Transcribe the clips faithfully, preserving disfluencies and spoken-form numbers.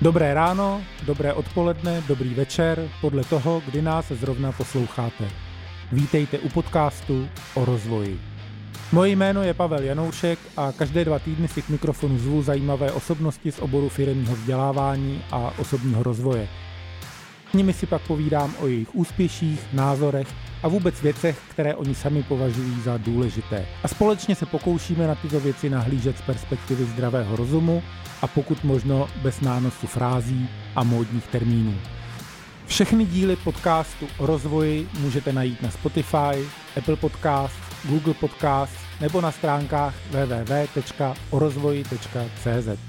Dobré ráno, dobré odpoledne, dobrý večer, podle toho, kdy nás zrovna posloucháte. Vítejte u podcastu o rozvoji. Moje jméno je Pavel Janoušek a každé dva týdny si k mikrofonu zvu zajímavé osobnosti z oboru firemního vzdělávání a osobního rozvoje. S nimi si pak povídám o jejich úspěších, názorech a vůbec věcech, které oni sami považují za důležité. A společně se pokoušíme na tyto věci nahlížet z perspektivy zdravého rozumu a pokud možno bez nánosu frází a módních termínů. Všechny díly podcastu o rozvoji můžete najít na Spotify, Apple Podcast, Google Podcast nebo na stránkách w w w tečka o rozvoji tečka c z.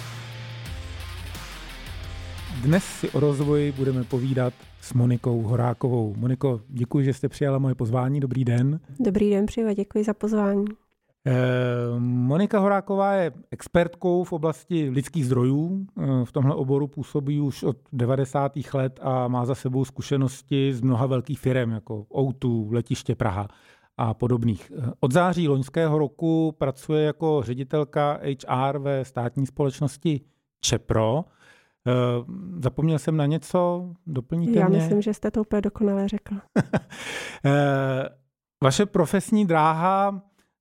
Dnes si o rozvoji budeme povídat s Monikou Horákovou. Moniko, děkuji, že jste přijala moje pozvání. Dobrý den. Dobrý den, přeji, děkuji za pozvání. Eh, Monika Horáková je expertkou v oblasti lidských zdrojů. V tomhle oboru působí už od devadesátých let a má za sebou zkušenosti z mnoha velkých firem, jako O dva, Letiště Praha a podobných. Od září loňského roku pracuje jako ředitelka H R ve státní společnosti Čepro. Zapomněl jsem na něco? Doplníte Já mě? myslím, že jste to úplně dokonale řekl. Vaše profesní dráha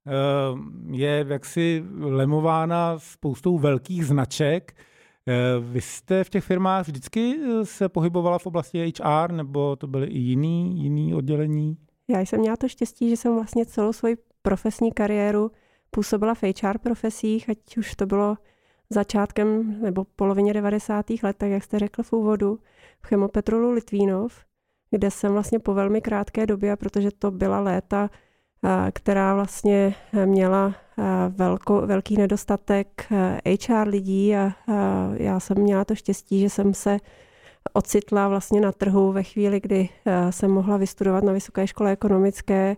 je jaksi lemována spoustou velkých značek. Vy jste v těch firmách vždycky se pohybovala v oblasti H R, nebo to byly i jiný, jiný oddělení? Já jsem měla to štěstí, že jsem vlastně celou svoji profesní kariéru působila v H R profesích, ať už to bylo začátkem nebo polovině devadesátých let, tak jak jste řekl v úvodu, v Chemopetrolu Litvínov, kde jsem vlastně po velmi krátké době, protože to byla léta, která vlastně měla velko, velký nedostatek H R lidí a já jsem měla to štěstí, že jsem se ocitla vlastně na trhu ve chvíli, kdy jsem mohla vystudovat na Vysoké škole ekonomické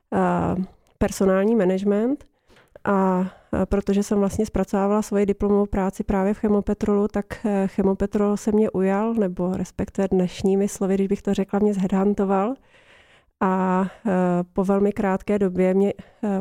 personální management. A protože jsem vlastně zpracovávala svoji diplomovou práci právě v Chemopetrolu, tak Chemopetrol se mě ujal, nebo respektive dnešními slovy, když bych to řekla, mě zheadhuntoval. A po velmi krátké době mě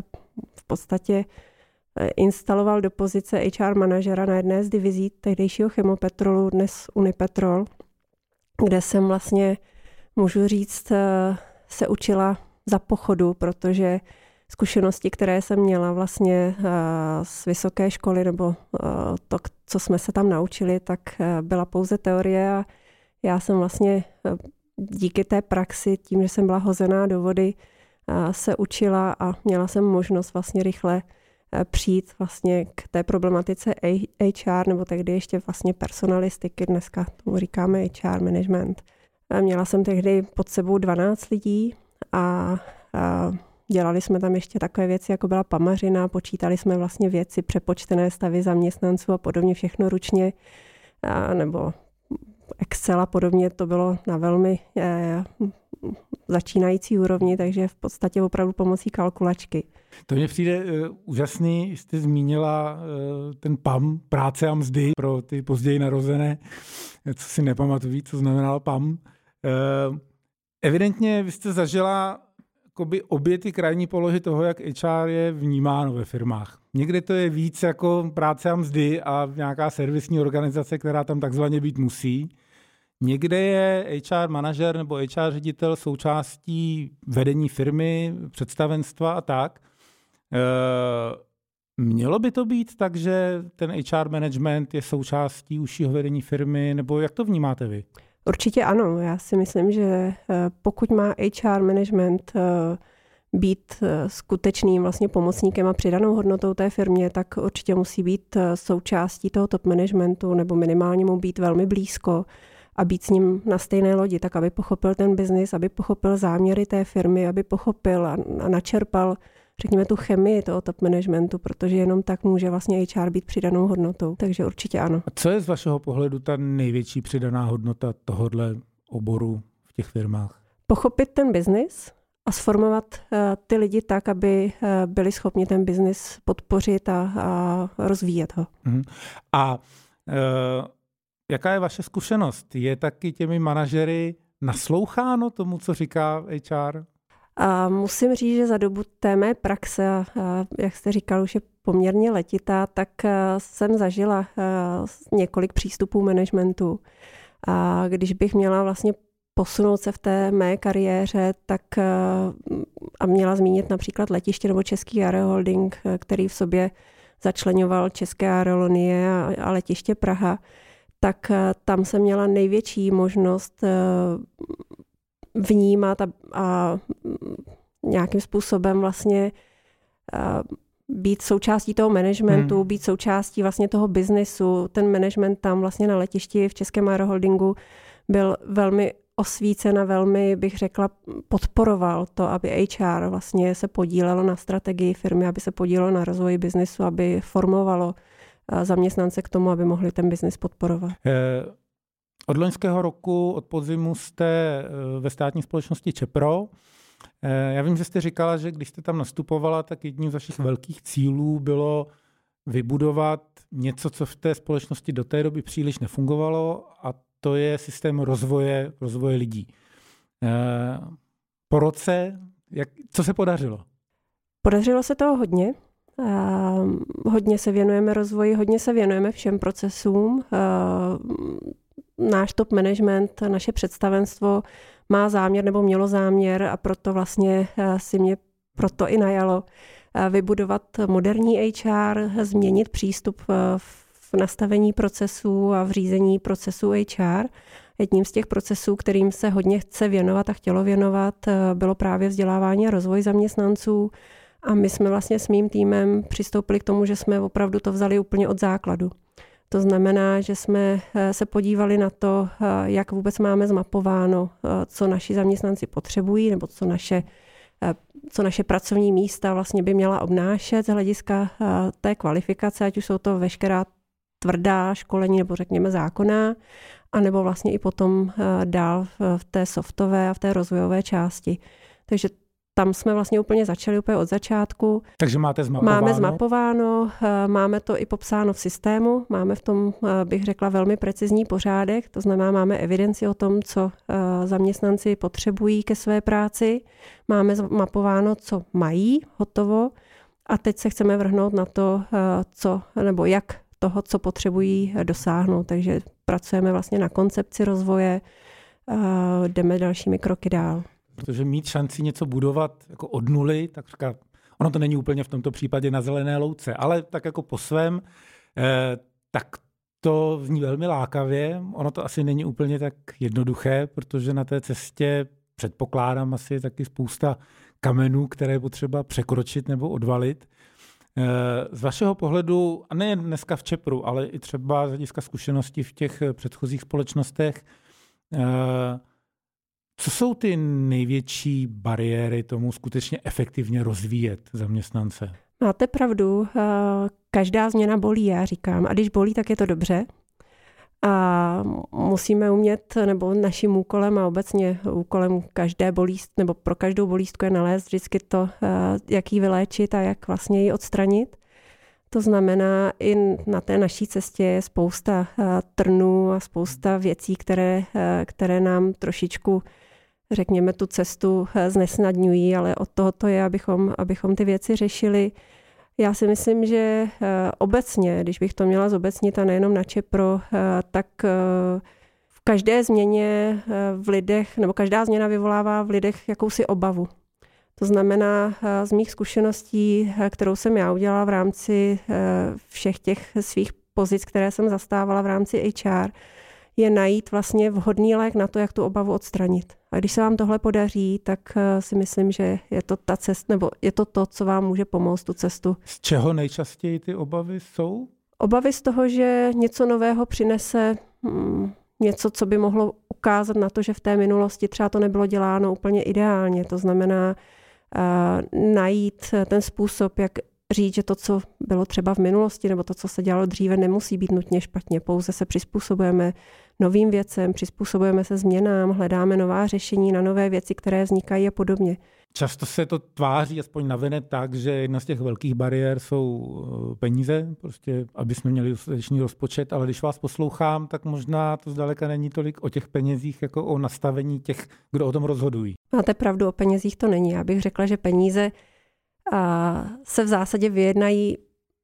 v podstatě instaloval do pozice H R manažera na jedné z divizí tehdejšího Chemopetrolu, dnes Unipetrol, kde jsem vlastně, můžu říct, se učila za pochodu, protože zkušenosti, které jsem měla vlastně z vysoké školy, nebo to, co jsme se tam naučili, tak byla pouze teorie a já jsem vlastně díky té praxi, tím, že jsem byla hozená do vody, se učila a měla jsem možnost vlastně rychle přijít vlastně k té problematice H R, nebo tehdy ještě vlastně personalistiky, dneska tomu říkáme H R management. Měla jsem tehdy pod sebou dvanáct lidí a, a dělali jsme tam ještě takové věci, jako byla pamařina, počítali jsme vlastně věci, přepočtené stavy zaměstnanců a podobně, všechno ručně, a, nebo Excel a podobně, to bylo na velmi eh, začínající úrovni, takže v podstatě opravdu pomocí kalkulačky. To mně přijde uh, úžasný, jste zmínila uh, ten P A M, práce a mzdy pro ty později narozené, co si nepamatují, co znamenal P A M. Uh, evidentně vy jste zažila jakoby obě ty krajní polohy toho, jak H R je vnímáno ve firmách. Někde to je víc jako práce a mzdy a nějaká servisní organizace, která tam takzvaně být musí. Někde je H R manažer nebo H R ředitel součástí vedení firmy, představenstva a tak. E, mělo by to být tak, že ten H R management je součástí užšího vedení firmy, nebo jak to vnímáte vy? Určitě ano. Já si myslím, že pokud má H R management být skutečným vlastně pomocníkem a přidanou hodnotou té firmě, tak určitě musí být součástí toho top managementu nebo minimálně mu být velmi blízko a být s ním na stejné lodi, tak aby pochopil ten biznis, aby pochopil záměry té firmy, aby pochopil a načerpal, řekněme, tu chemii toho top managementu, protože jenom tak může vlastně H R být přidanou hodnotou. Takže určitě ano. A co je z vašeho pohledu ta největší přidaná hodnota tohodle oboru v těch firmách? Pochopit ten biznis a sformovat uh, ty lidi tak, aby uh, byli schopni ten biznis podpořit a, a rozvíjet ho. Uh-huh. A uh, jaká je vaše zkušenost? Je taky těmi manažery nasloucháno tomu, co říká H R? A musím říct, že za dobu té mé praxe, a jak jste říkal, už je poměrně letitá, tak jsem zažila několik přístupů managementu. A když bych měla vlastně posunout se v té mé kariéře, tak a měla zmínit například letiště nebo Český Aeroholding, který v sobě začleňoval České aerolinie a letiště Praha, tak tam jsem měla největší možnost vnímat a, a nějakým způsobem vlastně být součástí toho managementu, hmm. být součástí vlastně toho biznesu. Ten management tam vlastně na letišti v Českém Aeroholdingu byl velmi osvícen a velmi, bych řekla, podporoval to, aby H R vlastně se podílelo na strategii firmy, aby se podílelo na rozvoji biznesu, aby formovalo zaměstnance k tomu, aby mohli ten biznis podporovat. Eh, od loňského roku, od podzimu jste ve státní společnosti Čepro. Eh, já vím, že jste říkala, že když jste tam nastupovala, tak jedním z vašich velkých cílů bylo vybudovat něco, co v té společnosti do té doby příliš nefungovalo, a to je systém rozvoje, rozvoje lidí. Eh, po roce, jak, co se podařilo? Podařilo se toho hodně. Uh, hodně se věnujeme rozvoji, hodně se věnujeme všem procesům. Uh, náš top management, naše představenstvo má záměr nebo mělo záměr a proto vlastně uh, si mě proto i najalo uh, vybudovat moderní H R, změnit přístup uh, v nastavení procesů a v řízení procesů H R. Jedním z těch procesů, kterým se hodně chce věnovat a chtělo věnovat, uh, bylo právě vzdělávání a rozvoj zaměstnanců. A my jsme vlastně s mým týmem přistoupili k tomu, že jsme opravdu to vzali úplně od základu. To znamená, že jsme se podívali na to, jak vůbec máme zmapováno, co naši zaměstnanci potřebují, nebo co naše, co naše pracovní místa vlastně by měla obnášet z hlediska té kvalifikace, ať už jsou to veškerá tvrdá školení, nebo řekněme zákonná, anebo vlastně i potom dál v té softové a v té rozvojové části. Takže tam jsme vlastně úplně začali úplně od začátku. Takže máte zmapováno? Máme zmapováno, máme to i popsáno v systému, máme v tom, bych řekla, velmi precizní pořádek, to znamená, máme evidenci o tom, co zaměstnanci potřebují ke své práci, máme zmapováno, co mají hotovo a teď se chceme vrhnout na to, co, nebo jak toho, co potřebují dosáhnout. Takže pracujeme vlastně na koncepci rozvoje, jdeme dalšími kroky dál. Protože mít šanci něco budovat jako od nuly, tak říká, ono to není úplně v tomto případě na zelené louce, ale tak jako po svém, eh, tak to zní velmi lákavě. Ono to asi není úplně tak jednoduché, protože na té cestě předpokládám asi taky spousta kamenů, které je potřeba překročit nebo odvalit. Eh, z vašeho pohledu, a nejen dneska v Čepru, ale i třeba z hlediska zkušeností v těch předchozích společnostech, eh, co jsou ty největší bariéry tomu skutečně efektivně rozvíjet zaměstnance? Máte pravdu, každá změna bolí, já říkám. A když bolí, tak je to dobře. A musíme umět, nebo naším úkolem a obecně úkolem každé bolíst, nebo pro každou bolístku je nalézt vždycky to, jak ji vyléčit a jak vlastně ji odstranit. To znamená, i na té naší cestě je spousta trnů a spousta věcí, které, které nám trošičku, řekněme, tu cestu znesnadňují, ale od toho to je, abychom, abychom ty věci řešili. Já si myslím, že obecně, když bych to měla zobecnit a nejenom na Čepro, tak v každé změně v lidech, nebo každá změna vyvolává v lidech jakousi obavu. To znamená, z mých zkušeností, kterou jsem já udělala v rámci všech těch svých pozic, které jsem zastávala v rámci H R, je najít vlastně vhodný lék na to, jak tu obavu odstranit. A když se vám tohle podaří, tak si myslím, že je to ta cesta, nebo je to to, co vám může pomoct tu cestu. Z čeho nejčastěji ty obavy jsou? Obavy z toho, že něco nového přinese hmm, něco, co by mohlo ukázat na to, že v té minulosti třeba to nebylo děláno úplně ideálně. To znamená uh, najít ten způsob, jak říct, že to, co bylo třeba v minulosti, nebo to, co se dělalo dříve, nemusí být nutně špatně. Pouze se přizpůsobujeme novým věcem, přizpůsobujeme se změnám, hledáme nová řešení na nové věci, které vznikají a podobně. Často se to tváří, aspoň navenek, tak, že jedna z těch velkých bariér jsou peníze, prostě, aby jsme měli dostatečný rozpočet, ale když vás poslouchám, tak možná to zdaleka není tolik o těch penězích, jako o nastavení těch, kdo o tom rozhodují. Máte pravdu, o penězích to není. Já bych řekla, že peníze a, se v zásadě vyjednají,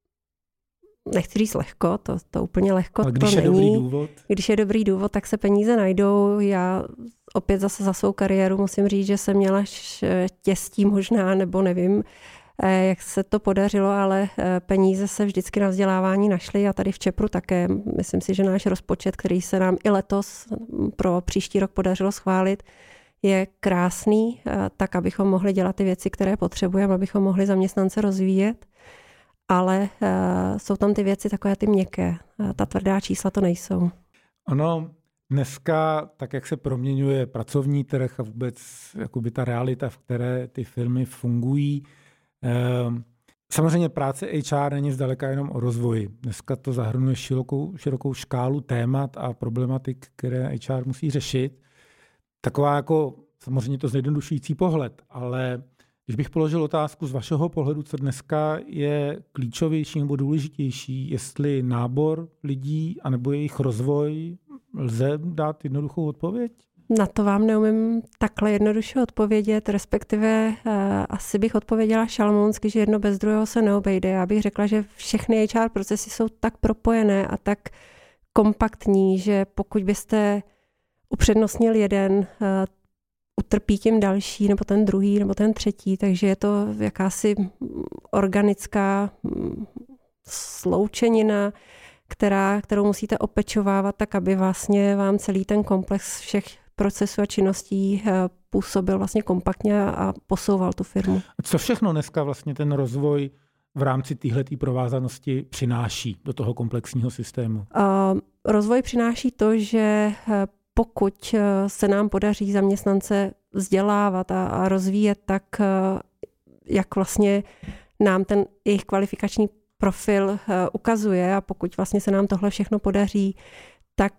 nechci říct lehko, to, to úplně lehko ale když to je není. Dobrý důvod. Když je dobrý důvod, tak se peníze najdou. Já opět zase za svou kariéru musím říct, že jsem měla štěstí možná, nebo nevím, jak se to podařilo, ale peníze se vždycky na vzdělávání našly a tady v Čepru také. Myslím si, že náš rozpočet, který se nám i letos pro příští rok podařilo schválit, je krásný, tak abychom mohli dělat ty věci, které potřebujeme, abychom mohli zaměstnance rozvíjet. Ale uh, jsou tam ty věci takové ty měkké. Uh, ta tvrdá čísla to nejsou. Ono dneska, tak jak se proměňuje pracovní trh a vůbec jakoby ta realita, v které ty firmy fungují, eh, samozřejmě práce H R není zdaleka jenom o rozvoji. Dneska to zahrnuje širokou, širokou škálu témat a problematik, které H R musí řešit. Taková jako samozřejmě to zjednodušující pohled, ale když bych položil otázku z vašeho pohledu, co dneska je klíčovější nebo důležitější, jestli nábor lidí anebo jejich rozvoj, lze dát jednoduchou odpověď? Na to vám neumím takhle jednoduše odpovědět, respektive uh, asi bych odpověděla šalmounsky, že jedno bez druhého se neobejde. Já bych řekla, že všechny H R procesy jsou tak propojené a tak kompaktní, že pokud byste upřednostnil jeden, uh, utrpí tím další, nebo ten druhý, nebo ten třetí, takže je to jakási organická sloučenina, která, kterou musíte opečovávat tak, aby vlastně vám celý ten komplex všech procesů a činností působil vlastně kompaktně a posouval tu firmu. Co všechno dneska vlastně ten rozvoj v rámci téhletý provázanosti přináší do toho komplexního systému? Uh, rozvoj přináší to, že pokud se nám podaří zaměstnance vzdělávat a, a rozvíjet, tak jak vlastně nám ten jejich kvalifikační profil ukazuje a pokud vlastně se nám tohle všechno podaří, tak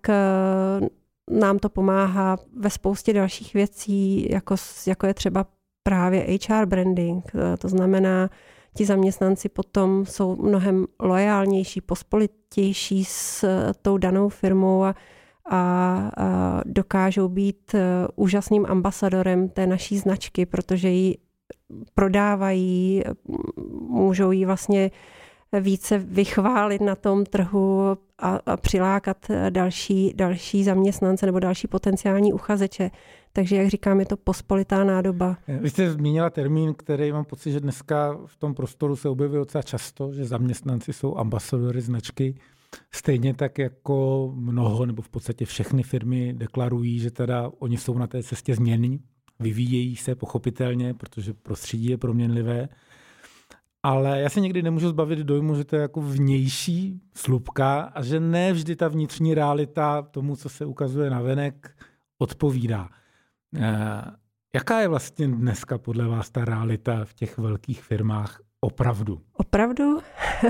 nám to pomáhá ve spoustě dalších věcí, jako, jako je třeba právě H R branding. To znamená, ti zaměstnanci potom jsou mnohem loajálnější, pospolitější s tou danou firmou a a dokážou být úžasným ambasadorem té naší značky, protože ji prodávají, můžou ji vlastně více vychválit na tom trhu a, a přilákat další, další zaměstnance nebo další potenciální uchazeče. Takže, jak říkám, je to pospolitá nádoba. Vy jste zmínila termín, který mám pocit, že dneska v tom prostoru se objevuje docela často, že zaměstnanci jsou ambasadory značky. Stejně tak jako mnoho, nebo v podstatě všechny firmy deklarují, že teda oni jsou na té cestě změny, vyvíjejí se pochopitelně, protože prostředí je proměnlivé. Ale já se někdy nemůžu zbavit dojmu, že to je jako vnější slupka a že ne vždy ta vnitřní realita tomu, co se ukazuje navenek, odpovídá. Jaká je vlastně dneska podle vás ta realita v těch velkých firmách opravdu? Opravdu?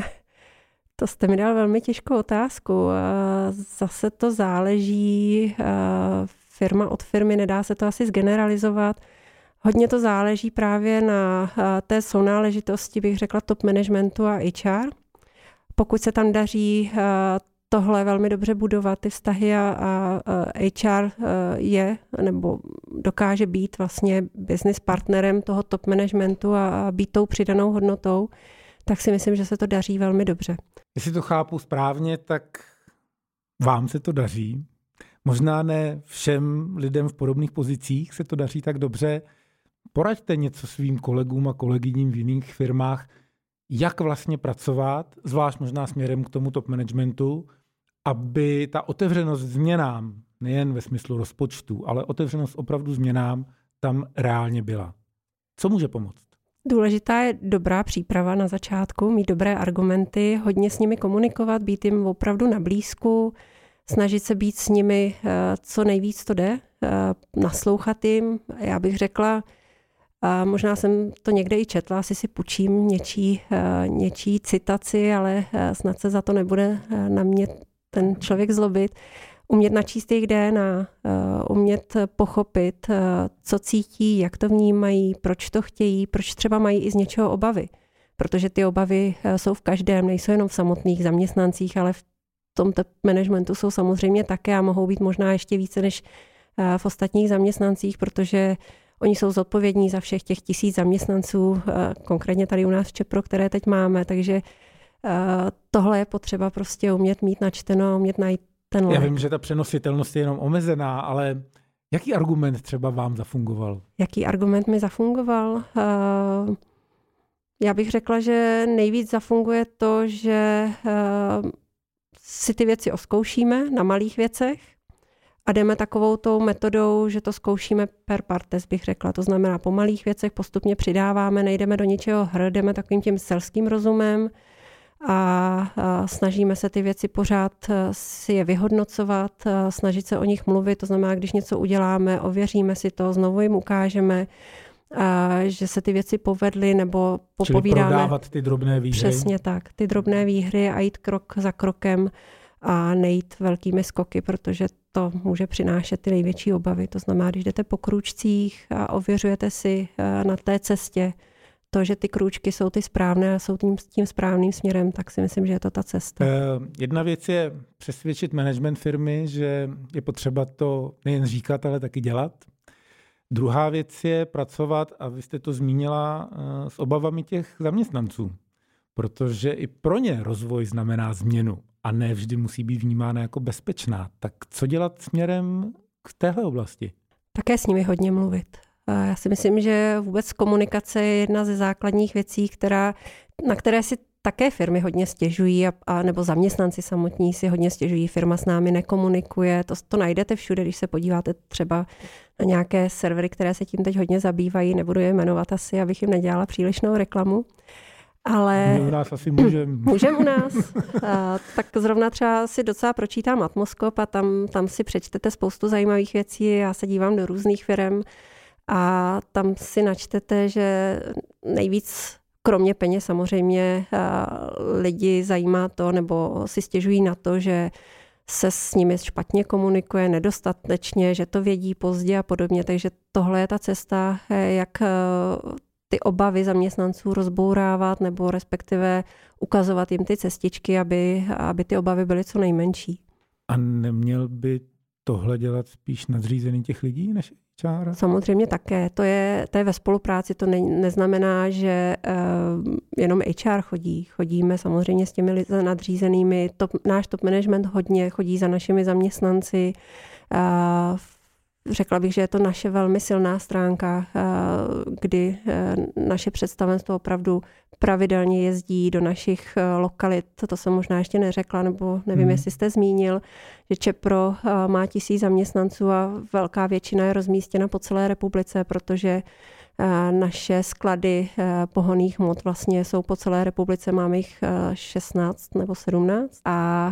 To jste mi dal velmi těžkou otázku. Zase to záleží firma od firmy, nedá se to asi zgeneralizovat. Hodně to záleží právě na té sounáležitosti, bych řekla, top managementu a H R. Pokud se tam daří tohle velmi dobře budovat, ty vztahy a, a H R je nebo dokáže být vlastně business partnerem toho top managementu a, a být tou přidanou hodnotou, tak si myslím, že se to daří velmi dobře. Jestli to chápu správně, tak vám se to daří. Možná ne všem lidem v podobných pozicích se to daří tak dobře. Poraďte něco svým kolegům a kolegyním v jiných firmách, jak vlastně pracovat, zvlášť možná směrem k tomu top managementu, aby ta otevřenost změnám, nejen ve smyslu rozpočtu, ale otevřenost opravdu změnám tam reálně byla. Co může pomoct? Důležitá je dobrá příprava na začátku, mít dobré argumenty, hodně s nimi komunikovat, být jim opravdu na blízku, snažit se být s nimi co nejvíc to jde, naslouchat jim. Já bych řekla, možná jsem to někde i četla, asi si půjčím něčí, něčí citaci, ale snad se za to nebude na mě ten člověk zlobit. umět načíst jejich D N A, umět pochopit, co cítí, jak to vnímají, proč to chtějí, proč třeba mají i z něčeho obavy. Protože ty obavy jsou v každém, nejsou jenom v samotných zaměstnancích, ale v tom top managementu jsou samozřejmě také a mohou být možná ještě více než v ostatních zaměstnancích, protože oni jsou zodpovědní za všech těch tisíc zaměstnanců, konkrétně tady u nás v Čepro, které teď máme, takže tohle je potřeba prostě umět mít načteno, umět najít ten lék. Já vím, že ta přenositelnost je jenom omezená, ale jaký argument třeba vám zafungoval? Jaký argument mi zafungoval? Já bych řekla, že nejvíc zafunguje to, že si ty věci oskoušíme na malých věcech a jdeme takovou tou metodou, že to zkoušíme per partes, bych řekla. To znamená, po malých věcech postupně přidáváme, nejdeme do ničeho hr, jdeme takovým tím selským rozumem a snažíme se ty věci pořád si je vyhodnocovat, snažit se o nich mluvit. To znamená, když něco uděláme, ověříme si to, znovu jim ukážeme, a že se ty věci povedly, nebo popovídáme. Čili prodávat ty drobné výhry. Přesně tak, ty drobné výhry a jít krok za krokem a nejít velkými skoky, protože to může přinášet ty největší obavy. To znamená, když jdete po krůčcích a ověřujete si na té cestě to, že ty krůčky jsou ty správné a jsou tím, tím správným směrem, tak si myslím, že je to ta cesta. Jedna věc je přesvědčit management firmy, že je potřeba to nejen říkat, ale taky dělat. Druhá věc je pracovat, a vy jste to zmínila, s obavami těch zaměstnanců, protože i pro ně rozvoj znamená změnu a ne vždy musí být vnímána jako bezpečná. Tak co dělat směrem k téhle oblasti? Také s nimi hodně mluvit. Já si myslím, že vůbec komunikace je jedna ze základních věcí, která, na které si také firmy hodně stěžují, a, a nebo zaměstnanci samotní si hodně stěžují. Firma s námi nekomunikuje. To, to najdete všude, když se podíváte třeba na nějaké servery, které se tím teď hodně zabývají. Nebudu je jmenovat asi, abych jim nedělala přílišnou reklamu. Ale my u nás asi můžeme. Můžeme u nás. A, tak zrovna třeba si docela pročítám Atmoskop a tam, tam si přečtete spoustu zajímavých věcí. Já se dívám do různých firem a tam si načtete, že nejvíc, kromě peněz samozřejmě, lidi zajímá to, nebo si stěžují na to, že se s nimi špatně komunikuje, nedostatečně, že to vědí pozdě a podobně. Takže tohle je ta cesta, jak ty obavy zaměstnanců rozbourávat, nebo respektive ukazovat jim ty cestičky, aby, aby ty obavy byly co nejmenší. A neměl by tohle dělat spíš nadřízený těch lidí než H R? Samozřejmě také. To je, to je ve spolupráci. To ne, neznamená, že uh, jenom H R chodí. Chodíme samozřejmě s těmi nadřízenými. Top, náš top management hodně chodí za našimi zaměstnanci. Uh, Řekla bych, že je to naše velmi silná stránka, kdy naše představenstvo opravdu pravidelně jezdí do našich lokalit. To jsem možná ještě neřekla, nebo nevím, hmm. jestli jste zmínil, že Čepro má tisíc zaměstnanců a velká většina je rozmístěna po celé republice, protože naše sklady pohonných hmot vlastně jsou po celé republice, máme jich šestnáct nebo sedmnáct a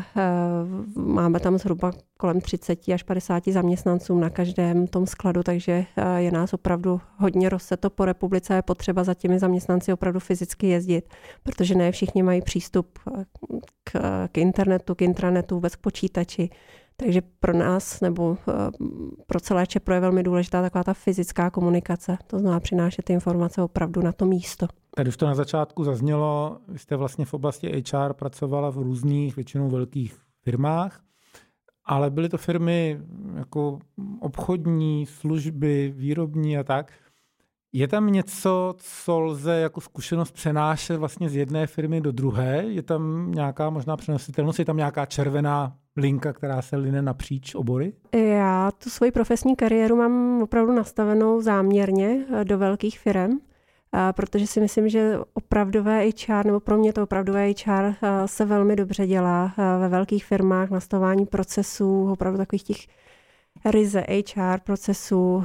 máme tam zhruba kolem třicet až padesát zaměstnanců na každém tom skladu, takže je nás opravdu hodně rozseto po republice a je potřeba za těmi zaměstnanci opravdu fyzicky jezdit, protože ne všichni mají přístup k, k internetu, k intranetu, vůbec k počítači. Takže pro nás nebo pro celé Čepro je velmi důležitá taková ta fyzická komunikace. To znamená přinášet ty informace opravdu na to místo. Tady už to na začátku zaznělo, vy jste vlastně v oblasti H R pracovala v různých, většinou velkých firmách, ale byly to firmy jako obchodní, služby, výrobní a tak. Je tam něco, co lze jako zkušenost přenášet vlastně z jedné firmy do druhé? Je tam nějaká možná přenositelnost? Je tam nějaká červená linka, která se line napříč obory? Já tu svoji profesní kariéru mám opravdu nastavenou záměrně do velkých firm, protože si myslím, že opravdové H R, nebo pro mě to opravdové H R se velmi dobře dělá ve velkých firmách, nastavování procesů, opravdu takových těch ryze H R procesů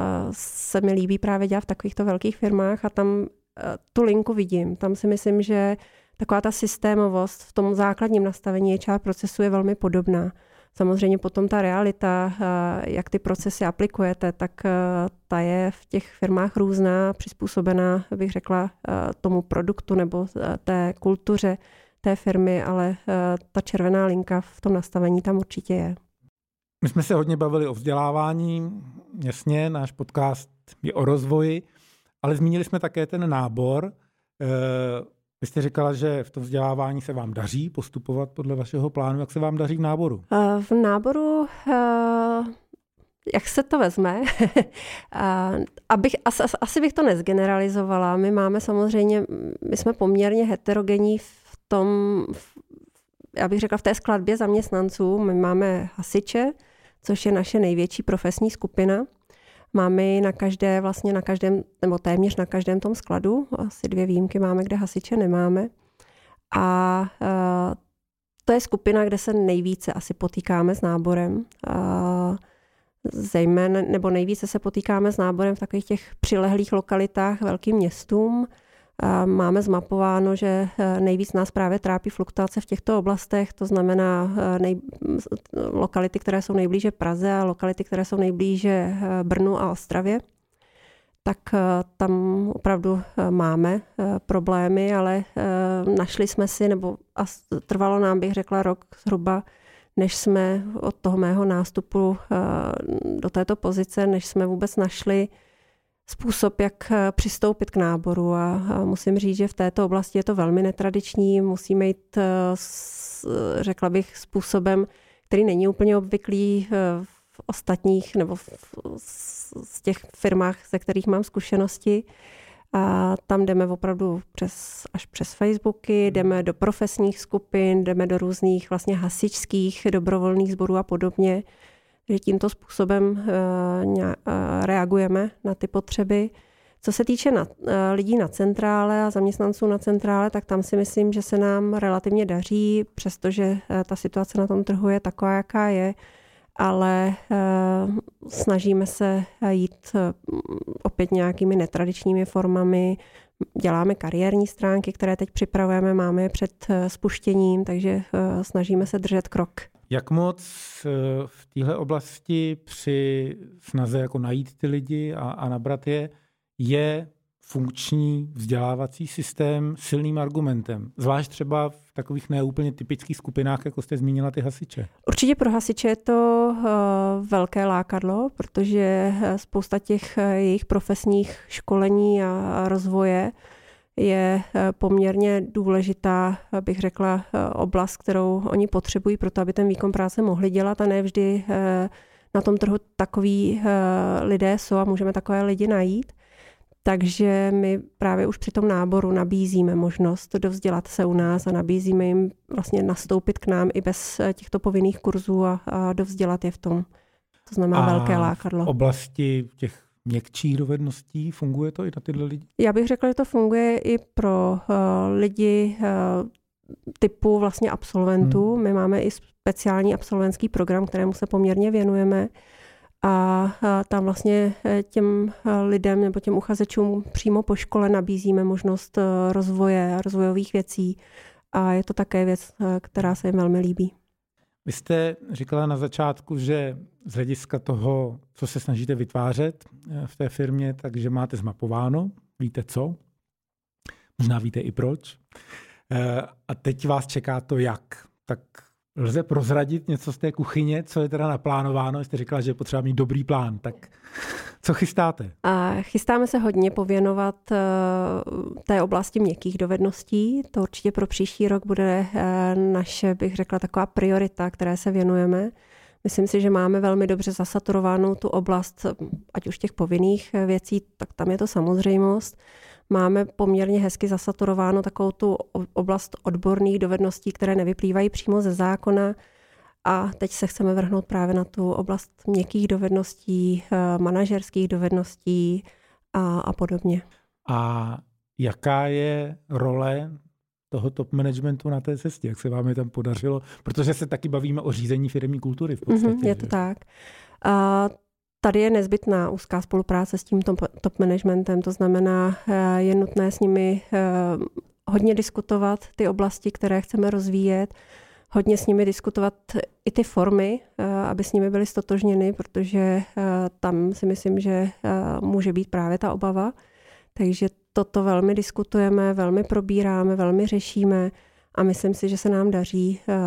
se mi líbí právě dělat v takovýchto velkých firmách a tam tu linku vidím. Tam si myslím, že taková ta systémovost v tom základním nastavení H R procesu je velmi podobná. Samozřejmě potom ta realita, jak ty procesy aplikujete, tak ta je v těch firmách různá, přizpůsobená, bych řekla, tomu produktu nebo té kultuře té firmy, ale ta červená linka v tom nastavení tam určitě je. My jsme se hodně bavili o vzdělávání, jasně, náš podcast je o rozvoji, ale zmínili jsme také ten nábor. Vy jste říkala, že v tom vzdělávání se vám daří postupovat podle vašeho plánu. Jak se vám daří v náboru? V náboru, jak se to vezme, abych, asi, asi bych to nezgeneralizovala. My máme samozřejmě, my jsme poměrně heterogenní v tom, já bych řekla v té skladbě zaměstnanců. My máme hasiče, což je naše největší profesní skupina. Máme na každé, vlastně na každém, nebo téměř na každém tom skladu. Asi dvě výjimky máme, kde hasiče nemáme. A uh, to je skupina, kde se nejvíce asi potýkáme s náborem. Uh, zejména, nebo nejvíce se potýkáme s náborem v takových těch přilehlých lokalitách velkým městům. Máme zmapováno, že nejvíc nás právě trápí fluktuace v těchto oblastech, to znamená nej, lokality, které jsou nejblíže Praze a lokality, které jsou nejblíže Brnu a Ostravě. Tak tam opravdu máme problémy, ale našli jsme si, nebo a trvalo nám, bych řekla, rok zhruba, než jsme od toho mého nástupu do této pozice, než jsme vůbec našli způsob, jak přistoupit k náboru, a musím říct, že v této oblasti je to velmi netradiční. Musíme jít, řekla bych, způsobem, který není úplně obvyklý v ostatních nebo v, z těch firmách, ze kterých mám zkušenosti. A tam jdeme opravdu přes, až přes Facebooky, jdeme do profesních skupin, jdeme do různých vlastně hasičských dobrovolných sborů a podobně, že tímto způsobem reagujeme na ty potřeby. Co se týče na, lidí na centrále a zaměstnanců na centrále, tak tam si myslím, že se nám relativně daří, přestože ta situace na tom trhu je taková, jaká je, ale snažíme se jít opět nějakými netradičními formami. Děláme kariérní stránky, které teď připravujeme, máme je před spuštěním, takže snažíme se držet krok. Jak moc v téhle oblasti při snaze jako najít ty lidi a, a nabrat je, je funkční vzdělávací systém silným argumentem? Zvlášť třeba v takových neúplně typických skupinách, jako jste zmínila ty hasiče. Určitě pro hasiče je to uh, velké lákadlo, protože spousta těch jejich profesních školení a rozvoje je poměrně důležitá, bych řekla, oblast, kterou oni potřebují pro to, aby ten výkon práce mohli dělat, a ne vždy na tom trhu takový lidé jsou a můžeme takové lidi najít. Takže my právě už při tom náboru nabízíme možnost dovzdělat se u nás a nabízíme jim vlastně nastoupit k nám i bez těchto povinných kurzů a, a dovzdělat je v tom. To znamená a velké lákadlo. V oblasti těch měkčích dovedností funguje to i na tyhle lidi? Já bych řekla, že to funguje i pro uh, lidi uh, typu vlastně absolventů. Hmm. My máme i speciální absolventský program, kterému se poměrně věnujeme. A uh, tam vlastně těm lidem nebo těm uchazečům přímo po škole nabízíme možnost uh, rozvoje a rozvojových věcí. A je to také věc, uh, která se jim velmi líbí. Vy jste říkala na začátku, že z hlediska toho, co se snažíte vytvářet v té firmě, takže máte zmapováno, víte co, možná víte i proč. A teď vás čeká to jak. Tak lze prozradit něco z té kuchyně, co je teda naplánováno? Jste říkala, že je potřeba mít dobrý plán, tak co chystáte? A chystáme se hodně pověnovat té oblasti měkkých dovedností. To určitě pro příští rok bude naše, bych řekla, taková priorita, které se věnujeme. Myslím si, že máme velmi dobře zasaturovanou tu oblast, ať už těch povinných věcí, tak tam je to samozřejmost. Máme poměrně hezky zasaturováno takovou tu oblast odborných dovedností, které nevyplývají přímo ze zákona. A teď se chceme vrhnout právě na tu oblast měkkých dovedností, manažerských dovedností a, a podobně. A jaká je role toho top managementu na té cestě? Jak se vám je tam podařilo? Protože se taky bavíme o řízení firemní kultury v podstatě. Mm-hmm, je to že? tak. A tady je nezbytná úzká spolupráce s tím top managementem, to znamená, je nutné s nimi hodně diskutovat ty oblasti, které chceme rozvíjet, hodně s nimi diskutovat i ty formy, aby s nimi byly stotožněny, protože tam si myslím, že může být právě ta obava. Takže toto velmi diskutujeme, velmi probíráme, velmi řešíme a myslím si, že se nám daří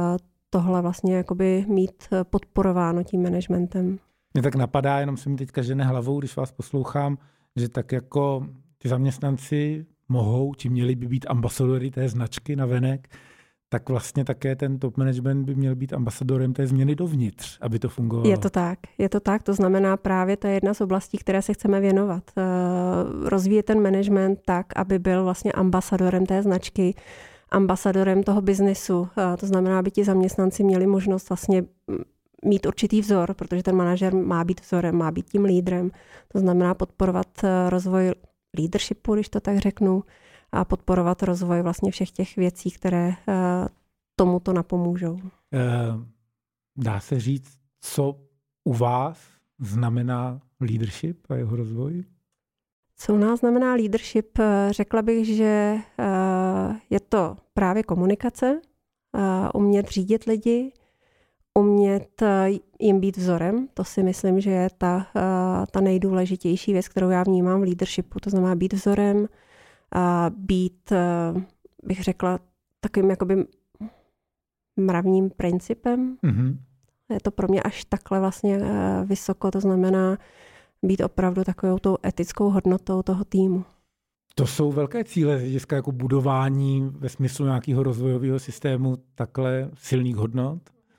tohle vlastně jakoby mít podporováno tím managementem. Mě tak napadá, jenom se mi teďka žene hlavou, když vás poslouchám, že tak jako ty zaměstnanci mohou, či měli by být ambasadory té značky navenek, tak vlastně také ten top management by měl být ambasadorem té změny dovnitř, aby to fungovalo. Je to tak, je to tak, to znamená právě to je jedna z oblastí, které se chceme věnovat. Rozvíjet ten management tak, aby byl vlastně ambasadorem té značky, ambasadorem toho biznesu. To znamená, aby ti zaměstnanci měli možnost vlastně mít určitý vzor, protože ten manažer má být vzorem, má být tím lídrem. To znamená podporovat rozvoj leadershipu, když to tak řeknu, a podporovat rozvoj vlastně všech těch věcí, které tomuto napomůžou. Dá se říct, co u vás znamená leadership a jeho rozvoj? Co u nás znamená leadership? Řekla bych, že je to právě komunikace, umět řídit lidi, umět jim být vzorem. To si myslím, že je ta, ta nejdůležitější věc, kterou já vnímám v leadershipu. To znamená být vzorem, být, bych řekla, takovým jakoby mravním principem. Mm-hmm. Je to pro mě až takhle vlastně vysoko, to znamená být opravdu takovou tou etickou hodnotou toho týmu. To jsou velké cíle z hlediska jako budování ve smyslu nějakého rozvojového systému takhle silných hodnot.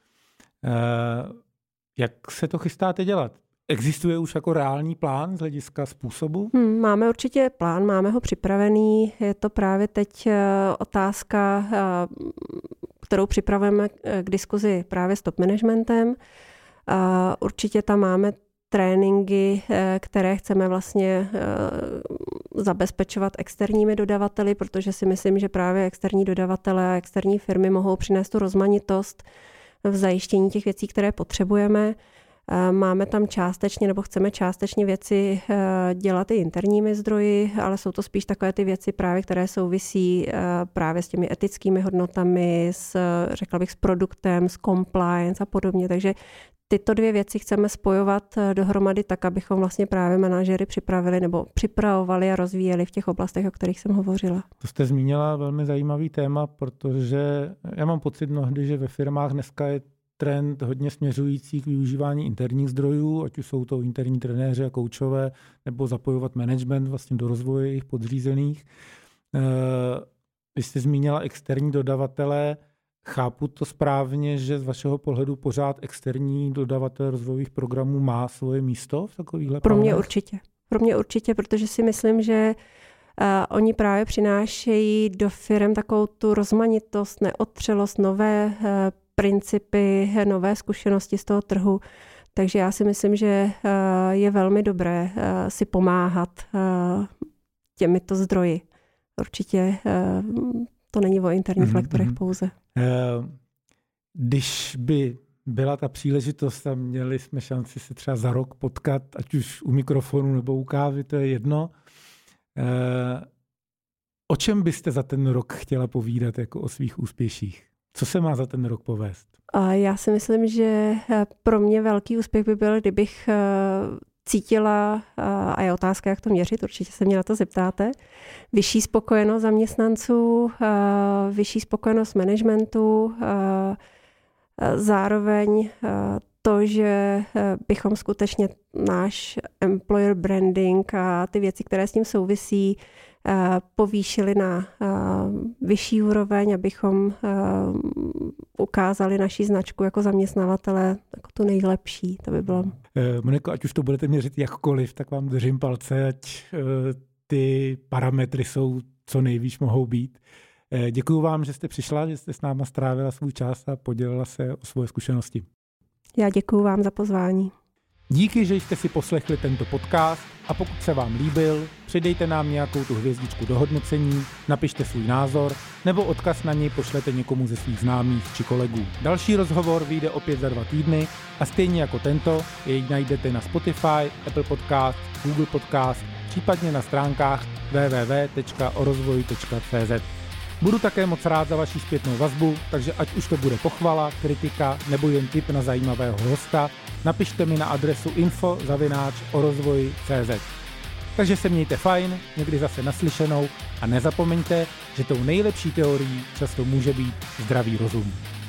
Jak se to chystáte dělat? Existuje už jako reálný plán z hlediska způsobu? Hmm, máme určitě plán, máme ho připravený. Je to právě teď otázka, kterou připravujeme k diskuzi právě s top managementem. Určitě tam máme tréninky, které chceme vlastně zabezpečovat externími dodavateli, protože si myslím, že právě externí dodavatelé a externí firmy mohou přinést tu rozmanitost v zajištění těch věcí, které potřebujeme. Máme tam částečně, nebo chceme částečně věci dělat i interními zdroji, ale jsou to spíš takové ty věci právě, které souvisí právě s těmi etickými hodnotami, s, řekla bych, s produktem, s compliance a podobně. Takže tyto dvě věci chceme spojovat dohromady tak, abychom vlastně právě manažery připravili nebo připravovali a rozvíjeli v těch oblastech, o kterých jsem hovořila. To jste zmínila velmi zajímavý téma, protože já mám pocit mnohdy, že ve firmách dneska je trend hodně směřující k využívání interních zdrojů, ať už jsou to interní trenéři a koučové, nebo zapojovat management vlastně do rozvoje jejich podřízených. Vy jste zmínila externí dodavatele. Chápu to správně, že z vašeho pohledu pořád externí dodavatel rozvojových programů má svoje místo v takovýchhle Pro plánech? mě určitě. Pro mě určitě, protože si myslím, že uh, oni právě přinášejí do firem takovou tu rozmanitost, neotřelost, nové uh, principy, nové zkušenosti z toho trhu. Takže já si myslím, že uh, je velmi dobré uh, si pomáhat uh, těmito zdroji. Určitě uh, to není o interních mm-hmm. lektorech pouze. Když by byla ta příležitost a měli jsme šanci se třeba za rok potkat, ať už u mikrofonu nebo u kávy, to je jedno. O čem byste za ten rok chtěla povídat jako o svých úspěších? Co se má za ten rok povést? Já si myslím, že pro mě velký úspěch by byl, kdybych cítila, a je otázka, jak to měřit, určitě se mě na to zeptáte, vyšší spokojenost zaměstnanců, vyšší spokojenost managementu, zároveň to, že bychom skutečně náš employer branding a ty věci, které s tím souvisí, povýšili na vyšší úroveň, abychom ukázali naši značku jako zaměstnavatele jako tu nejlepší. To by bylo. Moniko, ať už to budete měřit jakkoliv, tak vám držím palce, ať ty parametry jsou co nejvíc mohou být. Děkuju vám, že jste přišla, že jste s náma strávila svůj čas a podělila se o svoje zkušenosti. Já děkuju vám za pozvání. Díky, že jste si poslechli tento podcast a pokud se vám líbil, přidejte nám nějakou tu hvězdičku do hodnocení, napište svůj názor nebo odkaz na něj pošlete někomu ze svých známých či kolegů. Další rozhovor vyjde opět za dva týdny a stejně jako tento jej najdete na Spotify, Apple Podcast, Google Podcast, případně na stránkách w w w tečka o rozvoji tečka c z. Budu také moc rád za vaši zpětnou vazbu, takže ať už to bude pochvala, kritika nebo jen tip na zajímavého hosta, napište mi na adresu info zavináč o rozvoji tečka c z. Takže se mějte fajn, někdy zase naslyšenou a nezapomeňte, že tou nejlepší teorií často může být zdravý rozum.